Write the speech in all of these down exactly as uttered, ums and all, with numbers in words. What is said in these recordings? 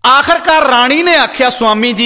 आखिरकार राणी ने आख्या, स्वामी जी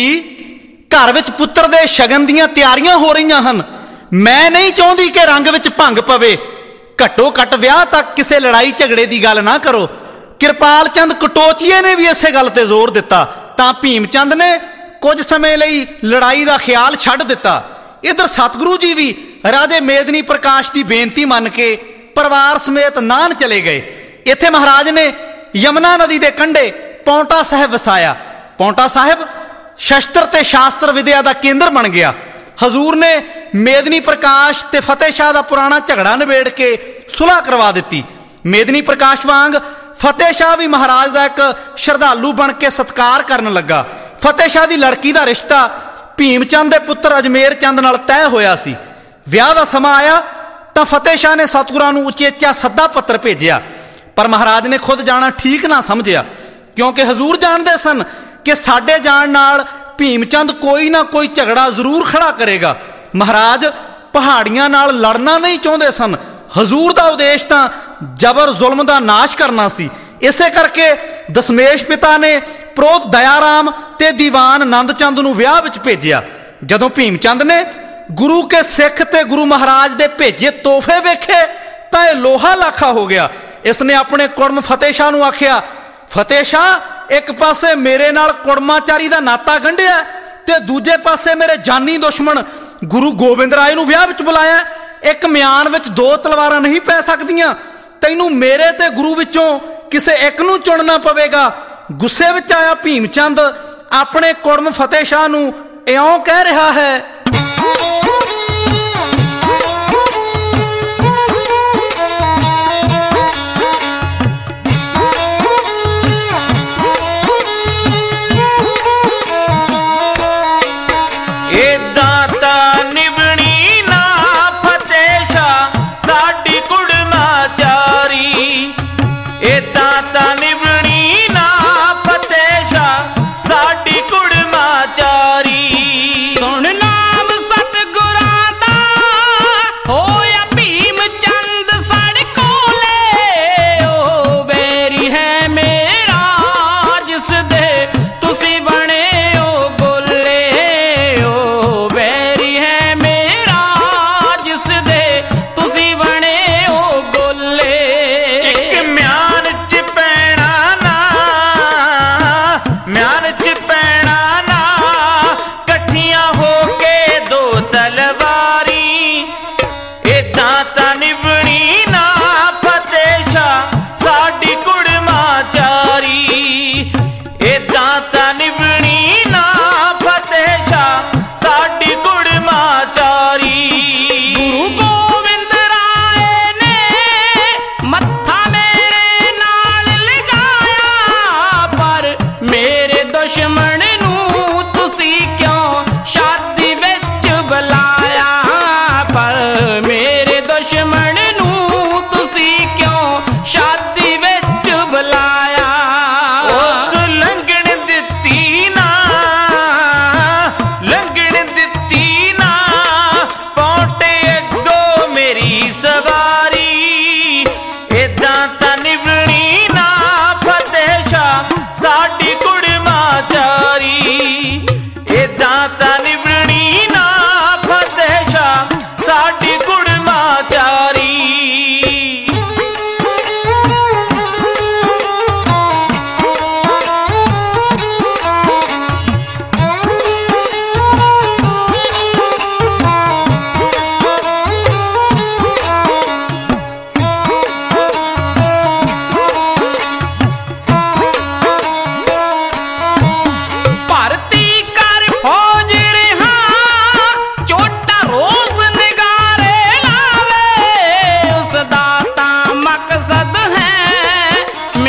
घर विच पुत्र दे शगन दीयां तैयारियां हो रही हन। मैं नहीं चाहती कि रंग विच भंग पवे। घट्टो घट्ट विआह तक किसी लड़ाई झगड़े की गल ना करो। किरपाल चंद कटोचीए ने भी इसे गल ते जोर दिता तां भीम चंद ने कुछ समय लई लड़ाई का ख्याल छड्ड दिता। इधर सतगुरु जी भी राजे मेदनी प्रकाश की बेनती मन के परिवार समेत नान चले गए। इत्थे महाराज ने यमुना नदी के कंढे पौंटा साहिब वसाया। पौंटा साहिब शस्त्र ते शास्त्र विद्या का केंद्र बन गया। हजूर ने मेदनी प्रकाश ते फतेह शाह का पुराना झगड़ा निबेड़ के सुलह करवा दी। मेदनी प्रकाश वांग फतेह शाह भी महाराज का एक श्रद्धालु बन के सत्कार करन लगा। फतेह शाह की लड़की का रिश्ता भीम चंद के पुत्र अजमेर चंद नाल तय होया सी। विआह का समा आया तो फतेह शाह ने सतगुरां नूं उचेचा सद्दा पत्र भेजिया, पर महाराज ने खुद जाना ठीक ना समझिया, क्योंकि हजूर जानते सन कि साडे जाण नाल भीम चंद कोई ना कोई झगड़ा जरूर खड़ा करेगा। महाराज पहाड़ियां नाल लड़ना नहीं चाहते सन। हजूर का उद्देश तो जबर जुल्म का नाश करना सी। इसे करके दशमेश पिता ने प्रोत दयाराम ते दीवान नंद चंद नूं विआह विच भेजिया। जदों भीम चंद ने गुरु के सिख ते गुरु महाराज दे भेजे तोहफे वेखे तां इह लोहा लाखा हो गया। इसने अपने कुड़म फतेह शाह नूं आखिया, फतेह शाह एक पासे मेरे नाल कुड़माचारी का नाता गंढिया ते दूजे पासे मेरे जानी दुश्मन गुरु गोबिंद राय नूं विआह विच बुलाया। एक म्यान विच दो तलवारां नहीं पै सकदियां। तैनूं मेरे ते गुरु विचों किसे एक नूं चुनना पवेगा। गुस्से विच आया भीम चंद अपने कुड़म फतेह शाह नूं इउं कह रहा है,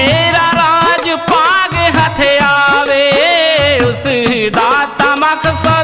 दाता मकसद